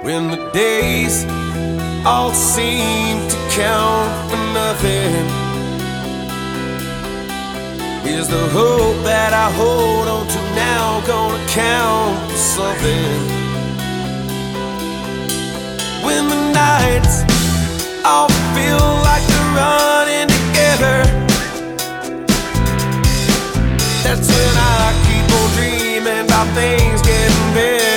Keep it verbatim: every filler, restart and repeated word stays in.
When the days all seem to count for nothing, is the hope that I hold on to now gonna count for something? When the nights all feel like they're running together, that's when I keep on dreaming about things getting better.